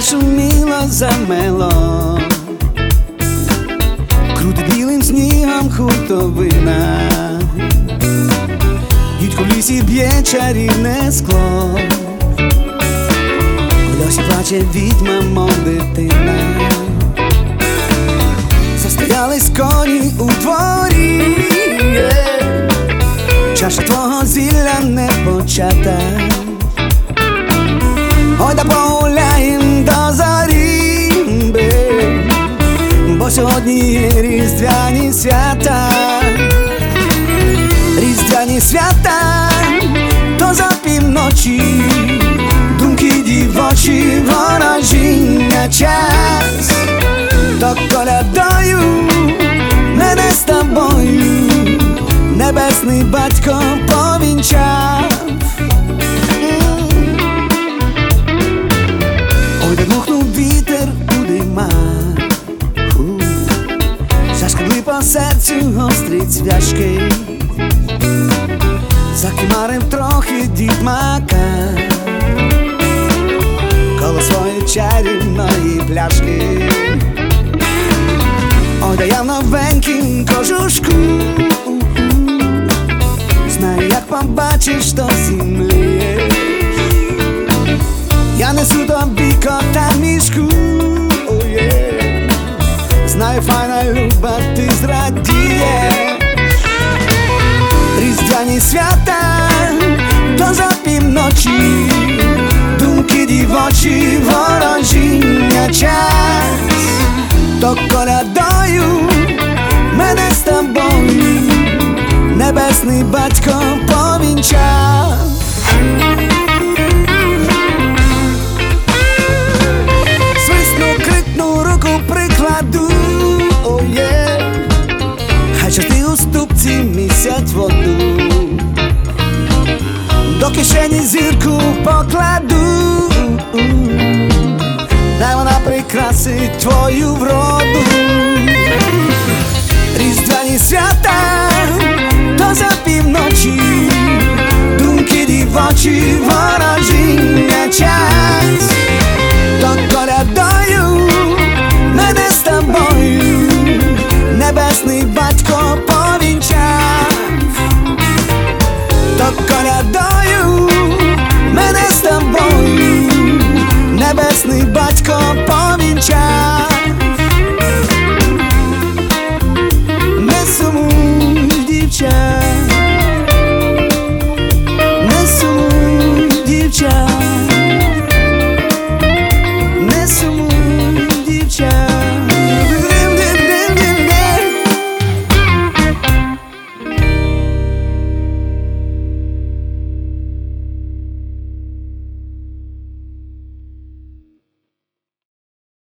зашуміло, замело, крутить білим снігом хуртовина, дідько в лісі б'є чарівне скло, у льосі плаче відьма, мов дитина. Застоялись коні у дворі, чаша твого зілля не почата. Ой, да погуляєм до зорі, бо сьогодні є різдвяні свята. Різдвяні свята, то за півночі, думки дівочі, ворожіння час. То колядою мене з тобою небесний батько повінчав. Ой, де дмухнув вітер у димах, зашкребли по серцю гострі цвяшки, закимарив трохи дід Мака коло своєї чарівної пляшки. Ой, да я в новенькім кожушку, знаю, як побачиш, то зімлієш. Я несу тобі кота в мішку, знаю, файна люба, ти зрадієш. Різдвяні свята, то за півночі, думки дівочі, ворожіння час. То колядою мене з тобою небесний батько повінчав. Свисну, крикну, руку прикладу, хай части у ступці місяць воду, до кишені зірку покладу, дай вона прикрасить твою вроду. Різдвяні свята, то за півночі, думки дівочі, ворожіння час. То колядою мене з тобою небесний батько повінчав. То колядою мене з тобою небесний батько